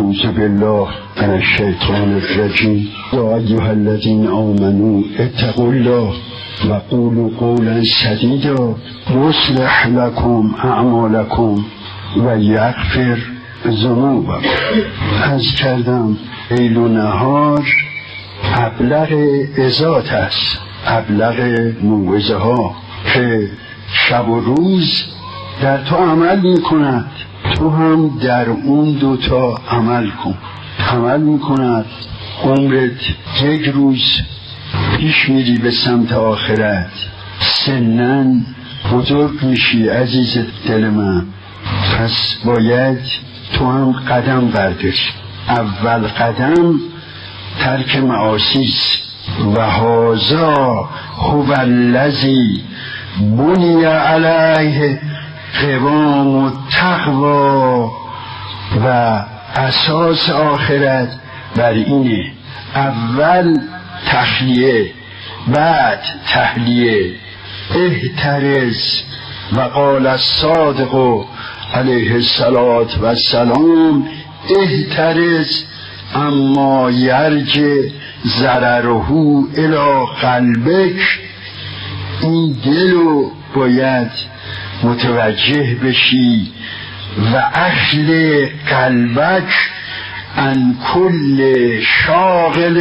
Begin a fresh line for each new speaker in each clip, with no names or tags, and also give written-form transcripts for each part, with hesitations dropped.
اعوذ بالله من الشیطان الرجیم. یا ایها الذین آمنوا اتقوا الله و قولوا قولا سدیدا یصلح لکم اعمالکم و یغفر ذنوبکم. عرض کردم لیل و نهار ابلغ عظات است، ابلغ موعظه ها که شب و روز در تو عمل میکند، تو هم در اون دوتا عمل کن. عمل میکند عمرت یک روز پیش میری به سمت آخرت، سنن بزرگ میشی عزیز دل من، پس باید تو هم قدم برداری. اول قدم ترک معاصیست. و هذا هو الذی بنی علیه قوام التقوی. و اساس آخرت بر اینه، اول تخلیه بعد تحلیه. احترز و قال الصادق علیه السلام احترز اما یرجع ضرره الی قلبک. این دلو باید متوجه بشی. و اخل قلبک ان کل شاغل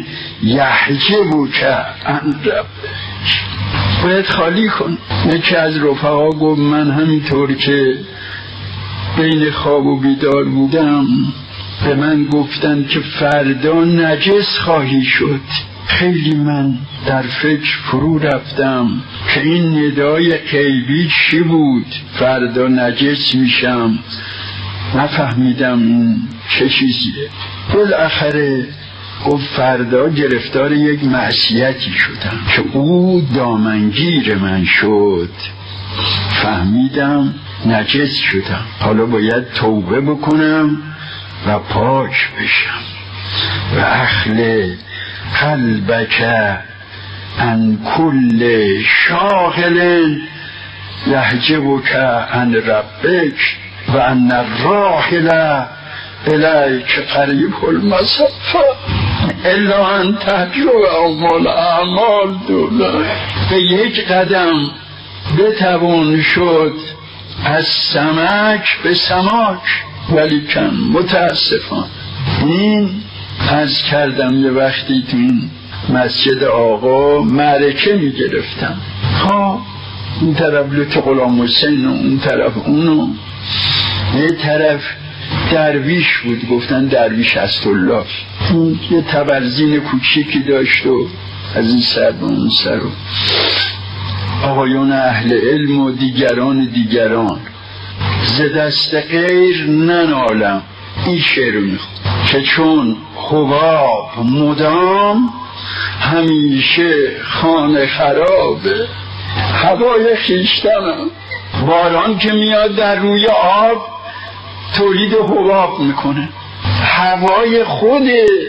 یحجبک عن ربک. باید خالی کن. یکی از رفقا گفت من همینطور که بین خواب و بیدار بودم به من گفتن که فردا نجس خواهی شد. خیلی من در فکر فرو رفتم که این ندای غیبی چی بود، فردا نجس میشم. نفهمیدم این چه چیزیه. بالاخره گفت فردا گرفتار یک معصیتی شدم که او دامنگیر من شد. فهمیدم نجس شدم، حالا باید توبه بکنم و پاک بشم. و اخل قلبک عن کل شاغل یحجبک عن ربک و ان الراحل الیک قریب المسافه الا ان تهجو اعمال دوله. به یک قدم بتوان شد از سمک به سماک، ولیکن متاسفانه این عرض کردم یه وقتی تو این مسجد آقا معرکه می گرفتم، این طرف لط غلام حسین و اون طرف اونو. یه طرف درویش بود، گفتن درویش اسدالله، یه تبرزین کوچیکی داشت و از این سر به اون سر و آقایون اهل علم و دیگران ز دست غیر ننالم. این شعر میخوام که چون حباب مدام همیشه خانه خرابه. هوای خیشتنم، باران که میاد در روی آب تولید حباب میکنه، هوای خود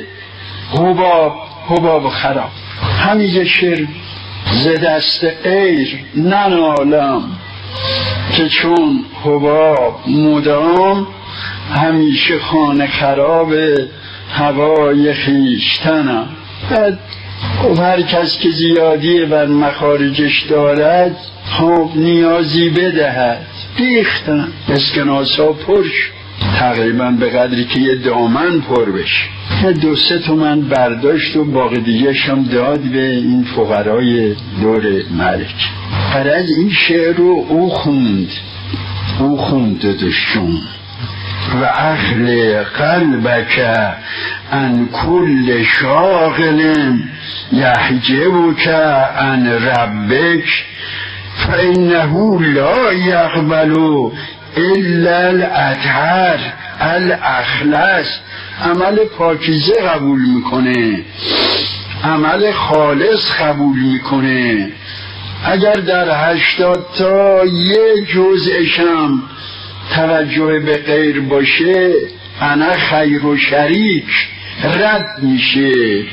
حباب خراب. همیشه شعر ز دست غیر ننالم که چون حباب مدام همیشه خانه خراب هوای خیشتنم. بعد هر کس که زیادی بر مخارجش دارد خوب نیازی بدهد. ریختن اسکناسا پرش تقریبا به قدری که یه دامن پر بشه. 2-3 تومن برداشت و باقی دیگه شم داد به این فقرای دور ملک. از این شعر رو او خوند دشون. و اخل قلبک عن کل شاغل یحجبک عن ربک فانه لا یقبل الا الاطهر الاخلص. عمل پاکیزه قبول میکنه، عمل خالص قبول میکنه. اگر در 80 تا یه جزءشم توجه به غیر باشه، انا خیر و شریک رد میشه.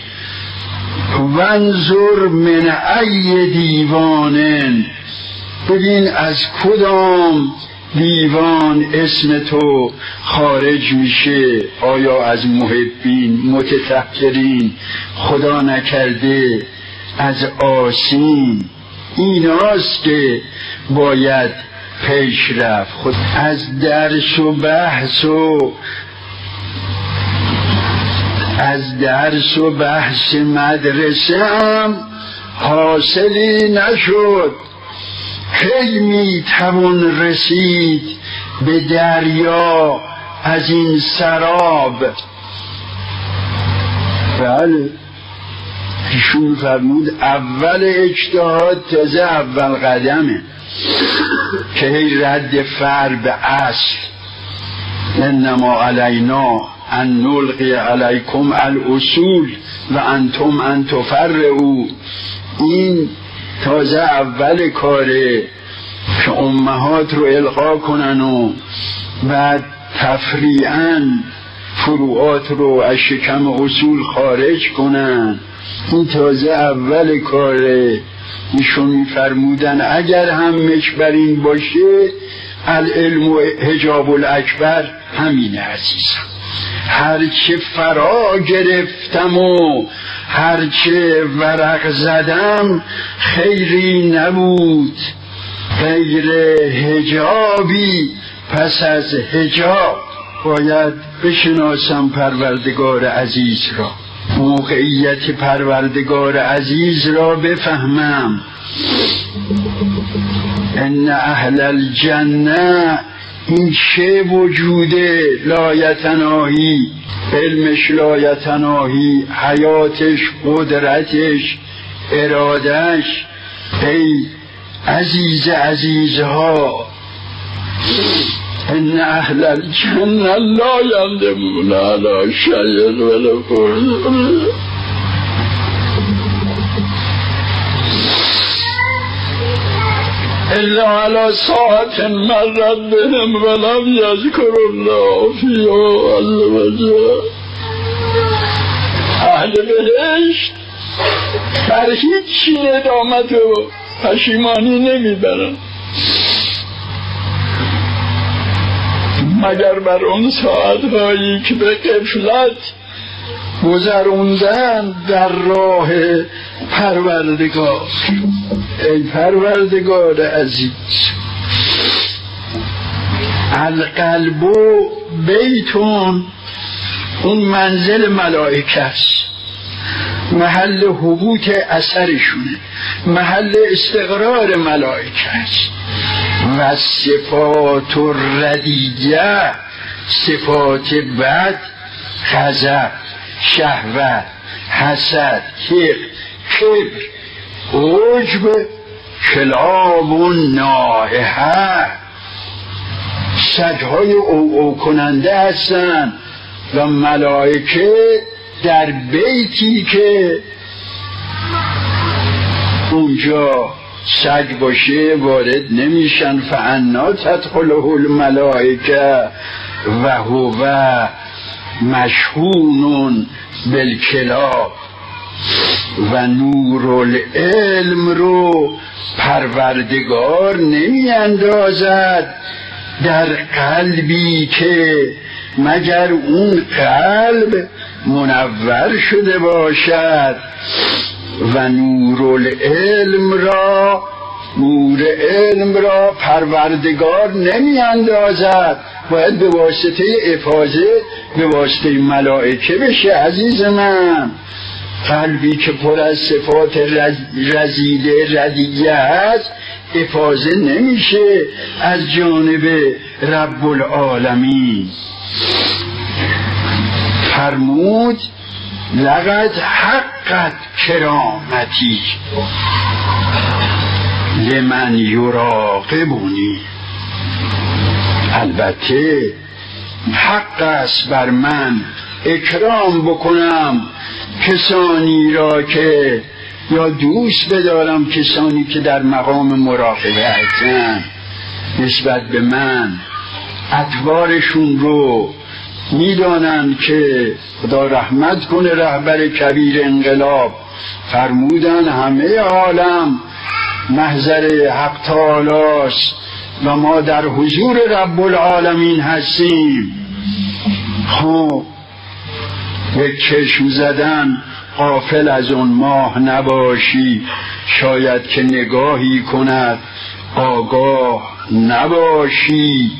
وانظر من ای دیوانن، ببین از کدام دیوان اسم تو خارج میشه، آیا از محبین متطهرین خدا نکرده از آسین؟ ایناست که باید پیش رفت. خود از درس و بحث مدرسه هم حاصلی نشد. کی میتوان رسید به دریا از این سراب؟ بله، ایشون فرمود اول اجتهاد تازه اول قدمه که هی رد فر به اصل. انما علینا ان نلقی علیکم الاصول و انتم ان تفرعوا. این تازه اول کاره که امهات رو القا کنن و بعد تفریعاً فروعات رو از شکم اصول خارج کنن. این تازه اول کاره. ایشون می‌فرمودن اگر همش بر این باشه العلم و حجاب الاکبر همینه عزیزم. هرچه فرا گرفتم و هرچه ورق زدم خیری نبود غیر حجابی. پس از حجاب باید بشناسم پروردگار عزیز را، موقعیت پروردگار عزیز را بفهمم. ان اهل الجنه این چه وجوده لایتناهی، علمش لایتناهی، حیاتش، قدرتش، ارادش. ای عزیزها، ان اهل الجنه لا یندمون علی شیء ولو الا على ساعة مرت بهم ولم يذكر الله فيها عز وجل. اهل بهشت بر هیچ ندامت و پشیمانی نمیبرن مگر بر اون ساعتهایی که به غفلت گذروندن در راه پروردگار. ای پروردگار عزیز، القلب و بیتون، اون منزل ملائکه است، محل حبوط اثرشونه، محل استقرار ملائکه است. و صفات ردیه، صفات بد، غضب، شهوت، حسد، کبر، عجب، کلاب و نائحه، سگهای او کننده هستن. و ملائکه در بیتی که اونجا سگ باشه وارد نمیشن. فانا تدخله الملائکه و هو مشحون بالکلاب. و نور العلم رو پروردگار نمی اندازد در قلبی که مگر اون قلب منور شده باشد. و نور علم را پروردگار نمی اندازد، باید به واسطه افاظه، به واسطه ملائکه بشه. عزیز من، قلبی که پر از صفات رذیله ردیه هست افاظه نمیشه از جانب رب العالمین. فرمود لقد حقت کرامتی لمن یراقبونی. البته حق است بر من اکرام بکنم کسانی را که، یا دوست بدارم کسانی که در مقام مراقبه هستند نسبت به من، اطوارشون رو میدانن که خدا رحمت کنه رهبر کبیر انقلاب فرمودن همه عالم محضر حق تعالی است و ما در حضور رب العالمین هستیم. خب یک چشم زدن غافل از اون ماه نباشی، شاید که نگاهی کند آگاه نباشی.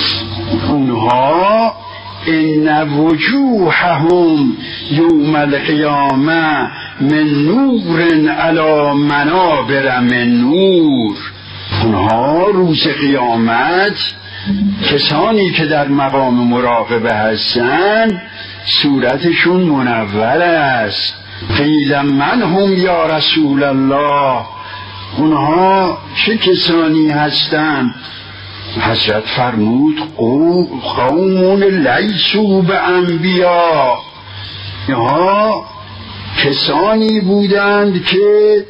اونها ان وجوههم یوم القیامه من نور علی منابر من نور. اونها روز قیامت کسانی که در مقام مراقبه هستند صورتشون منور است. قیل من هم یا رسول الله، اونها چه کسانی هستند؟ حضرت فرمود قوم لیسوا بانبیا، اینها کسانی بودند که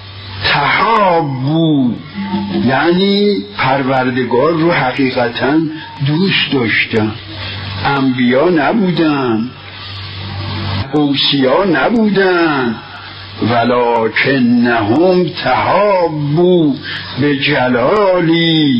تحابو، یعنی پروردگار رو حقیقتا دوست داشتن. انبیا نبودن، اوصیا نبودن، ولکنهم تحابو به جلالی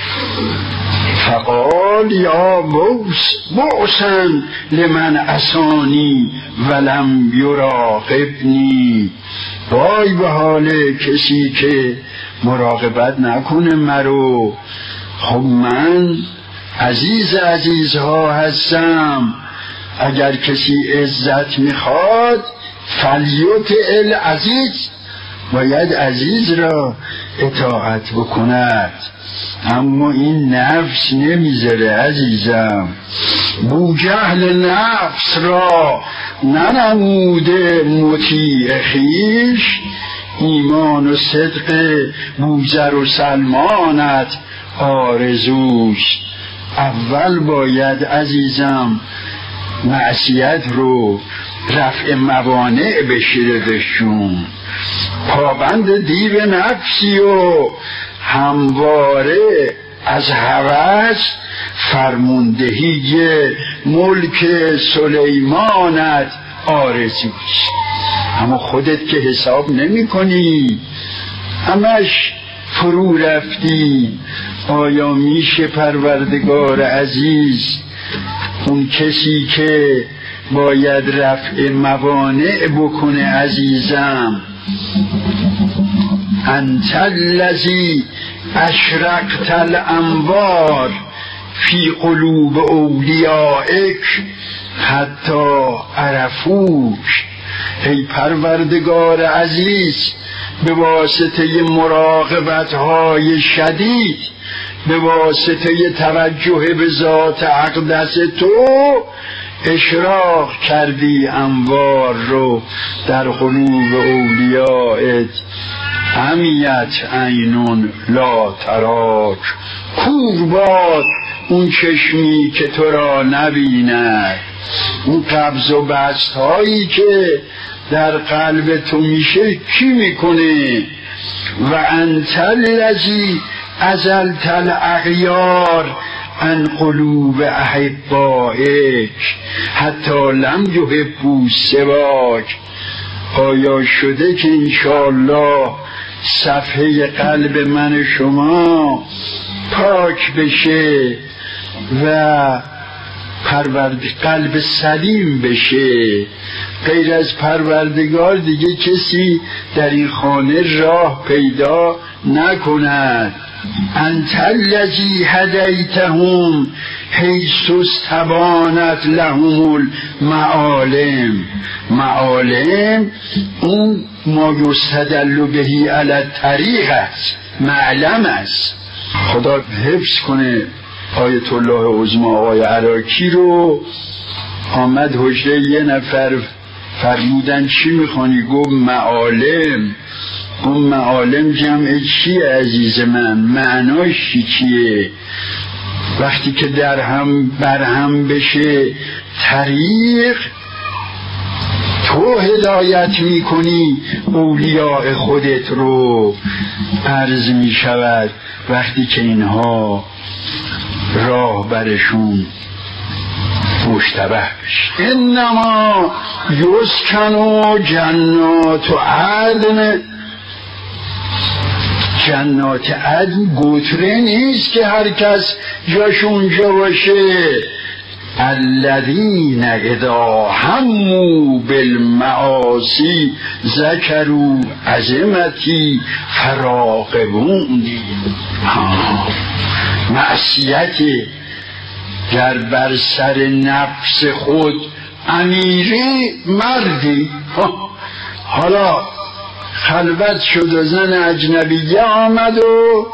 فقال یا بؤسا لمن عصانی ولم یراقبنی. وای به حال کسی که مراقبت نکنه مرو. خب من عزیزها هستم. اگر کسی عزت میخواد فلیطع العزیز، باید عزیز را اطاعت بکند. اما این نفس نمیذاره عزیزم. بوجهل نفس را ننموده مطیع خویش، ایمان و صدق بوذر و سلمانت آرزوست. اول باید عزیزم معصیت رو رفع موانع بشون. پابند دیو نفسی و همواره از هوس فرماندهی ملک سلیمانت آرزوست. اما خودت که حساب نمی کنی، همش فرو رفتی. آیا میشه پروردگار عزیز، اون کسی که باید رفع موانع بکنه عزیزم، انت الذی اشرقت الانوار فی قلوب اولیائک حتی عرفوک. ای پروردگار عزیز، به واسطه مراقبت‌های شدید، به واسطه توجه به ذات اقدس تو اشراق کردی انوار رو در قلوب اولیائت. عمیت عینون لا تراک، کور باد اون چشمی که تو را نبیند. اون قبض و بسط هایی که در قلب تو میشه کی میکنه؟ و انت الذی ازلت الاغیار عن قلوب احبائک حتی لم یحبوا سواک. آیا شده که انشاءالله صفحه قلب من شما پاک بشه و قلب سلیم بشه؟ غیر از پروردگار دیگه کسی در این خانه راه پیدا نکند. انت الذی هدیتهم حیث استبانت لهم المعالم. معالم اون ما یستدل بهی علی الطریق است، معلم است. خدا حفظ کنه آیت الله عظمی آقای عراقی رو. آمد حجره یه نفر، فرمودن چی میخوانی؟ گفت معالم. اون معالم جمع چیه عزیز من؟ معناش چیه؟ وقتی که در هم برهم بشه طریق، تو هدایت میکنی اولیاء خودت رو. عرض میشود وقتی که اینها راه برشون مشتبه بشه. انما یسکن جنات عدن، جنات عدن گتره نیست که هر کس جاش اونجا باشه. الذین اذا هموا بالمعاصی ذکروا عظمتی فراقبونی. معصیت گر بر سر نفس خود امیری مردی، حالا خلوت شد و زن اجنبیه آمد و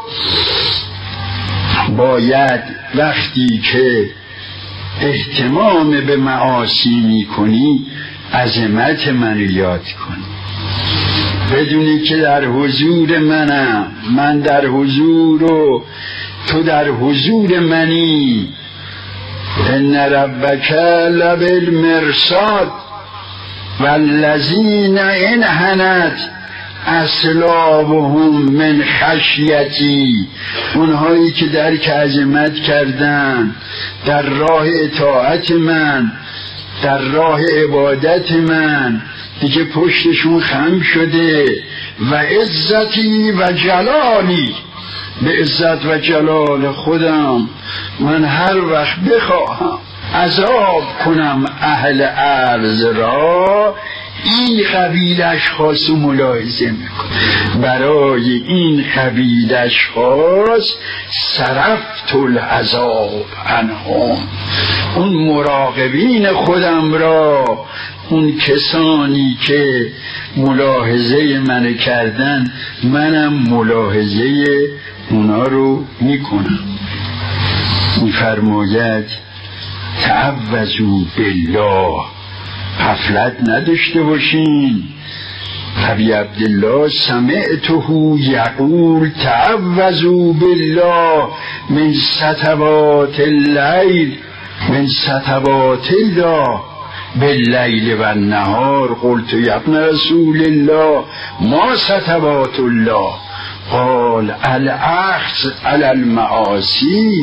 باید وقتی که اهتمام به معاصی میکنی عظمت منو یاد کنی، بدونی که در حضور منم، من در حضور و تو در حضور منی. ان ربک لبالمرصاد والذین انحنت اصلابهم من خشیتی، اونهایی که درک عظمت کردن در راه اطاعت من، در راه عبادت من، دیگه پشتشون خم شده. و عزتی و جلالی، به عزت و جلال خودم من هر وقت بخواهم عذاب کنم اهل ارض را، این قبیل اشخاص رو ملاحظه میکنم. برای این قبیل اشخاص صرفت العذاب عنهم، اون مراقبین خودم را، اون کسانی که ملاحظه من کردن، منم ملاحظه اونا رو میکنم. میفرماید تعوذوا بالله، غفلت نداشته باشین. ابی عبدالله سمعته یقول تعوذوا بالله من سطوات اللیل، من سطوات الله باللیل و النهار. قلت یا ابن رسول الله ما سطوات الله؟ قال الاخذ علی المعاصی،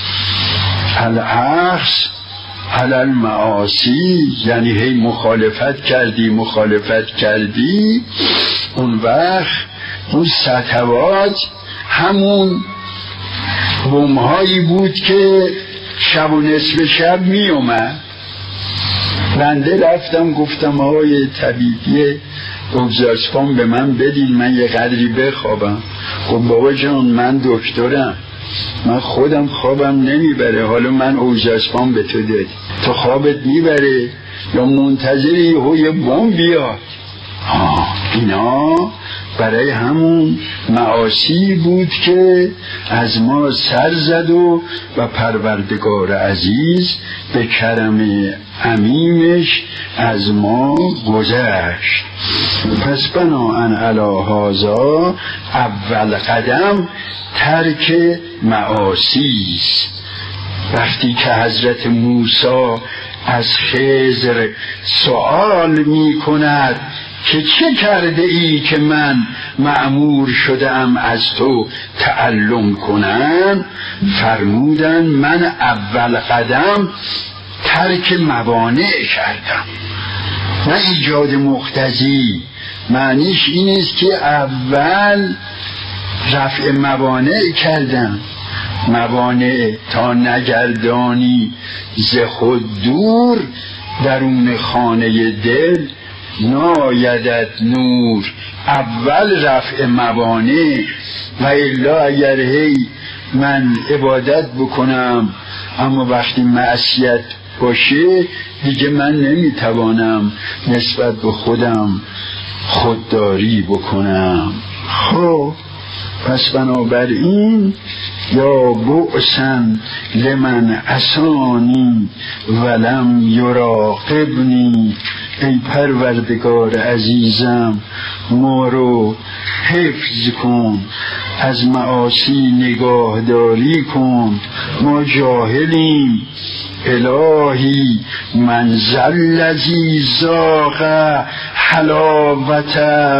الاخذ علی المعاصی، یعنی هی مخالفت کردی، اون وقت اون سطوات همون بومهایی بود که شب و نصف شب می اومد. بنده رفتم گفتم آقای طبیبی اگزارسپام به من بدین، من یه قدری بخوابم. خب بابا جان من دکترم، من خودم خوابم نمیبره، حالا من اگزارسپام به تو دادی، تو خوابت میبره یا منتظری یه بم بیاد؟ اینا برای همون معاصی بود که از ما سر زد و پروردگار عزیز به کرم عمیمش از ما گذشت. پس بناهن علی هذا اول قدم ترک معاصی است. وقتی که حضرت موسی از خضر سوال می کند که چه کرده ای که من مأمور شدم از تو تعلم کنم، فرمودن من اول قدم ترک موانع کردم، نه ایجاد مقتضی. معنیش این است که اول رفع موانع کردم، موانع تا نگردانی ز خود دور، درون خانه دل نایدت نور. اول رفع موانع، و الا اگر هی من عبادت بکنم اما وقتی معصیت باشه دیگه من نمیتوانم نسبت به خودم خودداری بکنم. خب پس بنابراین یا بؤسن لمن عصانی ولم یراقبنی، ای پروردگار عزیزم ما رو حفظ کن، از معاصی نگاهداری کن، ما جاهلیم. الهی من ذلذی ذاق حلاوت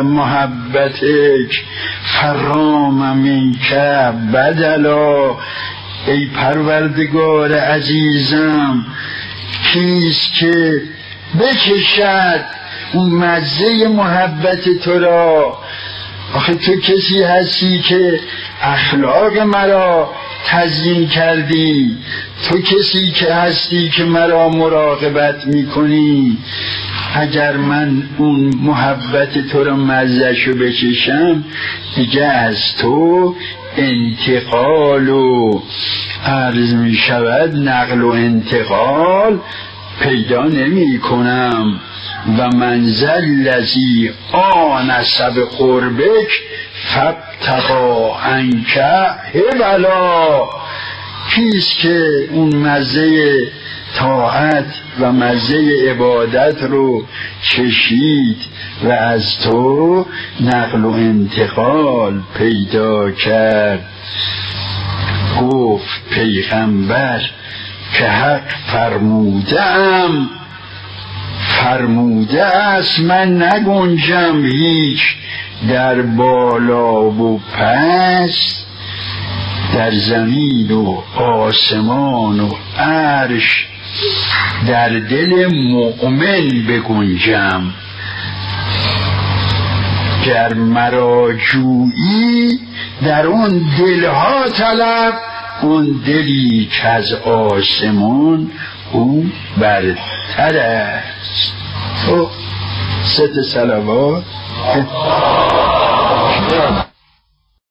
محبتک فرام منک بدلا، ای پروردگار عزیزم کیست که بکشد اون مزه محبت تو را آخه تو کسی هستی که اخلاق مرا تزیین کردی، تو کسی که هستی که مرا مراقبت میکنی. اگر من اون محبت تو رو مزه‌شو بچشم دیگه از تو انتقال و عرض می شود نقل و انتقال پیدا نمی کنم. و منزل لذی آنس بقربک فابتغا عنک حبلا. کیست که اون مزه طاعت و مزه عبادت رو چشید و از تو نقل و انتقال پیدا کرد. گفت پیغمبر که حق فرموده است من نگنجم هیچ در بالا و پست، در زمین و آسمان و عرش در دل مؤمن بگنجم. گر مرا جویی در اون دلها طلب، اون دلی که از آسمان او برتر است. ست صلوات